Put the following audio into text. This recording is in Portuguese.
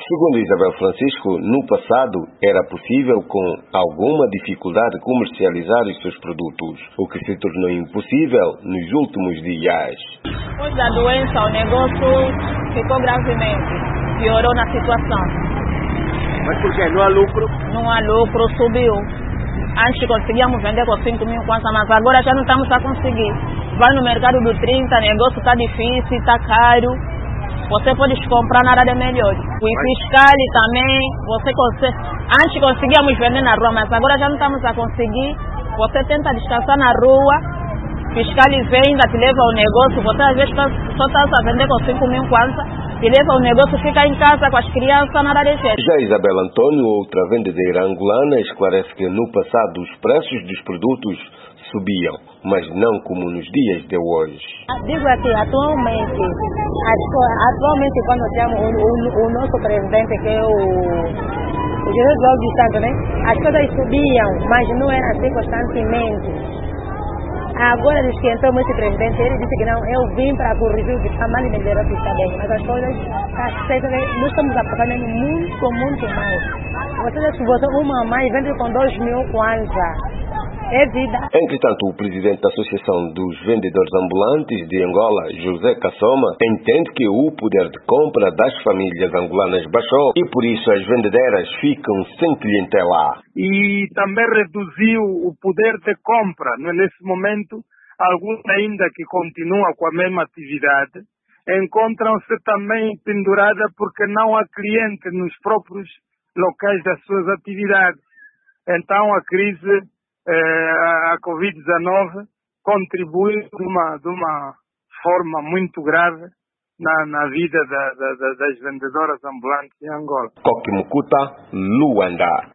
Segundo Isabel Francisco, no passado era possível com alguma dificuldade comercializar os seus produtos, o que se tornou impossível nos últimos dias. Depois da doença, o negócio ficou gravemente, piorou na situação. Mas por quê? Não há lucro? Não há lucro, subiu. Antes conseguíamos vender com 5 mil kwanza, mas agora já não estamos a conseguir. Vai no mercado do 30, negócio está difícil, está caro. Você pode comprar na área melhor. O fiscal também, antes conseguíamos vender na rua, mas agora já não estamos a conseguir. Você tenta descansar na rua, fiscal vem, ainda te leva ao negócio, você às vezes só está a vender com 5 mil kwanza, te leva ao negócio, fica em casa com as crianças na área cheia. Já Isabel Antônio, outra vendedeira angolana, esclarece que no passado os preços dos produtos subiam, mas não como nos dias de hoje. Digo aqui, atualmente quando temos o nosso presidente, que é o Jesus Cláudio Santos, né? As coisas subiam, mas não era assim constantemente. Agora diz que entrou esse presidente, ele disse que não, eu vim para corrigir o que está mal e melhorar o que está bem. Mas as coisas, nós estamos apagando muito mais. Você uma mãe vende com 2 mil kwanza. É vida. Entretanto, o presidente da Associação dos Vendedores Ambulantes de Angola, José Cassoma, entende que o poder de compra das famílias angolanas baixou e por isso as vendedeiras ficam sem clientela. E também reduziu o poder de compra. Nesse momento, alguns ainda que continuam com a mesma atividade, encontram-se também penduradas porque não há cliente nos próprios locais das suas atividades. Então, a crise, a Covid-19 contribui de uma forma muito grave na vida das vendedoras ambulantes em Angola. Koki Mukuta, Luanda.